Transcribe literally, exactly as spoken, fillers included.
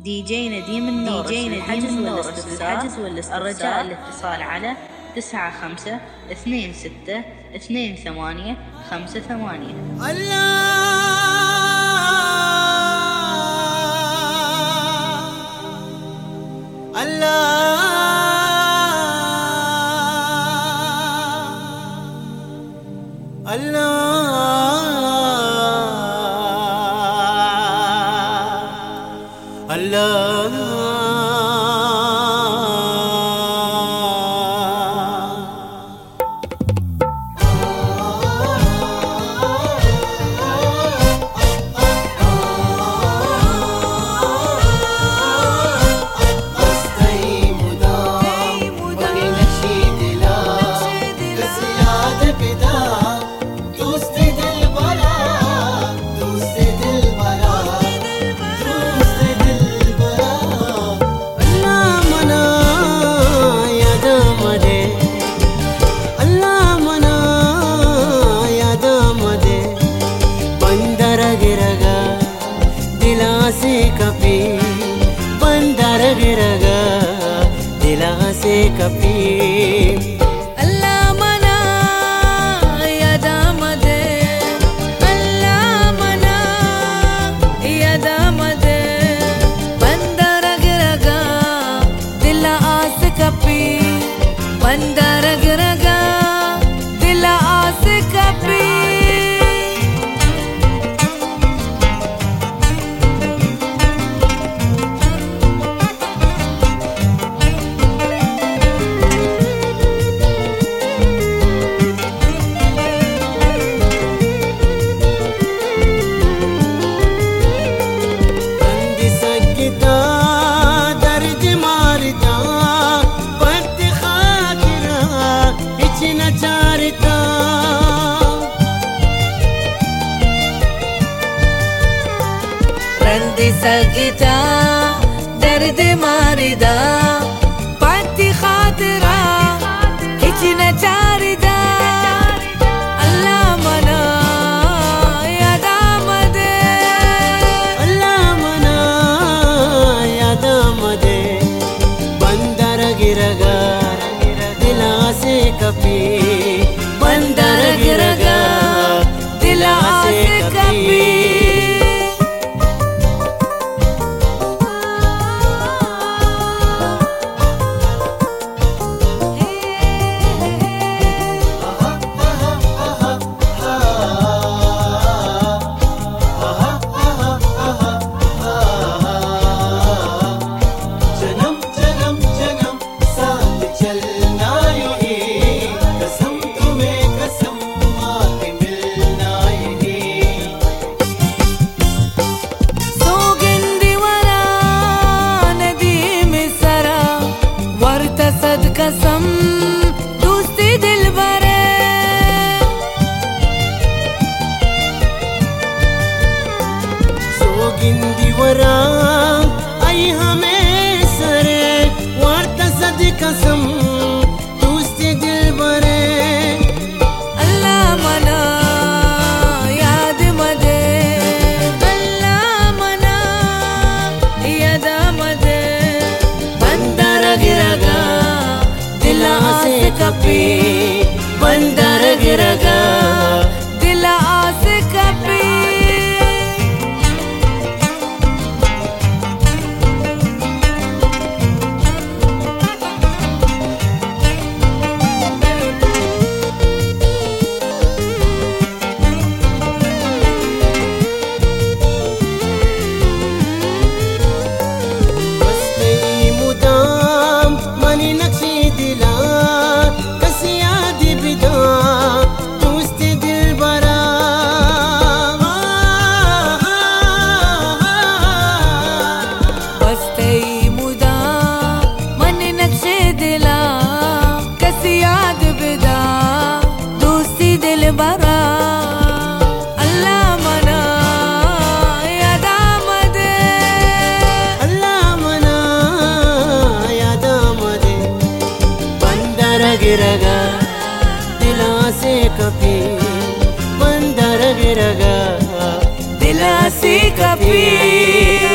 دي جي نديم النورس. دي جي نديم النورس الحجز والاستفسار. الرجاء الاتصال على تسعة خمسة اثنين ستة اثنين ثمانية خمسة ثمانية. الله الله الله से कभी अल्लाह मना यादा मदे अल्लाह मना यादा मदे बंदर गिरगा दिल आस कपी बंदर गिरगा दिल आस कपी सगता दर्द मारिदा पाती खातरा हिच न चारिदा अल्लाह मना यादा मदे अल्लाह मना यादा मदे बंदर गिरगा दिला से कपी बंदर गिरगा दिला से कपी कसम दोस्ती दिल भरे सोगिंदी वरा आई हमें सरे वार्ता सद कसम दोस्ती दिल भरे अल्लाह मना याद मदे अल्लाह मना यादा मदे बंदर गिरगा दिला से कपी बंदर गिरगा दिला से कपी बरा अल्लाह मना यादा मदे अल्लाह मना यादा मदे बंदर गिरगा दिला से कभी बंदर गिरगा दिला से कभी।